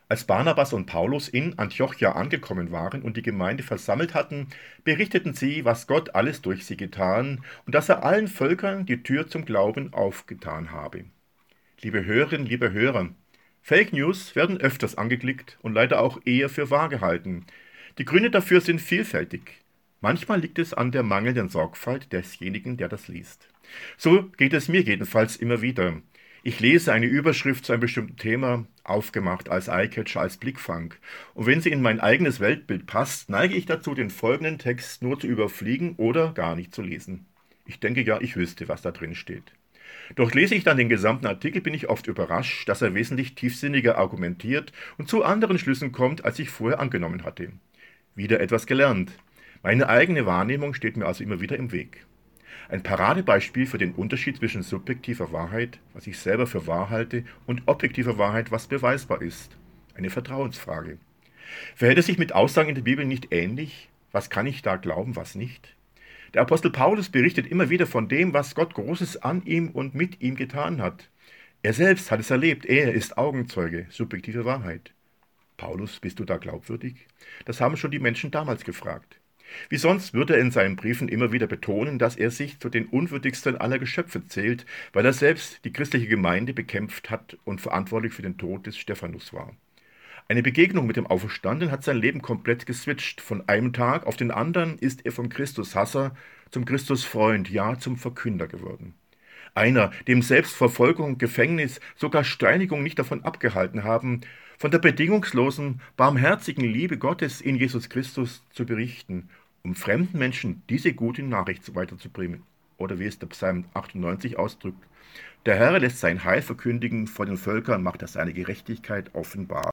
Als Barnabas und Paulus in Antiochia angekommen waren und die Gemeinde versammelt hatten, berichteten sie, was Gott alles durch sie getan und dass er allen Völkern die Tür zum Glauben aufgetan habe. Liebe Hörerinnen, liebe Hörer, Fake News werden öfters angeklickt und leider auch eher für wahr gehalten. Die Gründe dafür sind vielfältig. Manchmal liegt es an der mangelnden Sorgfalt desjenigen, der das liest. So geht es mir jedenfalls immer wieder. Ich lese eine Überschrift zu einem bestimmten Thema, aufgemacht als Eyecatcher, als Blickfang. Und wenn sie in mein eigenes Weltbild passt, neige ich dazu, den folgenden Text nur zu überfliegen oder gar nicht zu lesen. Ich denke ja, ich wüsste, was da drin steht. Doch lese ich dann den gesamten Artikel, bin ich oft überrascht, dass er wesentlich tiefsinniger argumentiert und zu anderen Schlüssen kommt, als ich vorher angenommen hatte. Wieder etwas gelernt. Meine eigene Wahrnehmung steht mir also immer wieder im Weg. Ein Paradebeispiel für den Unterschied zwischen subjektiver Wahrheit, was ich selber für wahr halte, und objektiver Wahrheit, was beweisbar ist. Eine Vertrauensfrage. Verhält es sich mit Aussagen in der Bibel nicht ähnlich? Was kann ich da glauben, was nicht? Der Apostel Paulus berichtet immer wieder von dem, was Gott Großes an ihm und mit ihm getan hat. Er selbst hat es erlebt, er ist Augenzeuge, subjektive Wahrheit. Paulus, bist du da glaubwürdig? Das haben schon die Menschen damals gefragt. Wie sonst würde er in seinen Briefen immer wieder betonen, dass er sich zu den unwürdigsten aller Geschöpfe zählt, weil er selbst die christliche Gemeinde bekämpft hat und verantwortlich für den Tod des Stephanus war. Eine Begegnung mit dem Auferstandenen hat sein Leben komplett geswitcht. Von einem Tag auf den anderen ist er vom Christushasser zum Christusfreund, ja zum Verkünder geworden. Einer, dem selbst Verfolgung, Gefängnis, sogar Steinigung nicht davon abgehalten haben, von der bedingungslosen, barmherzigen Liebe Gottes in Jesus Christus zu berichten, um fremden Menschen diese gute Nachricht weiterzubringen. Oder wie es der Psalm 98 ausdrückt: Der Herr lässt sein Heil verkündigen, vor den Völkern macht er seine Gerechtigkeit offenbar.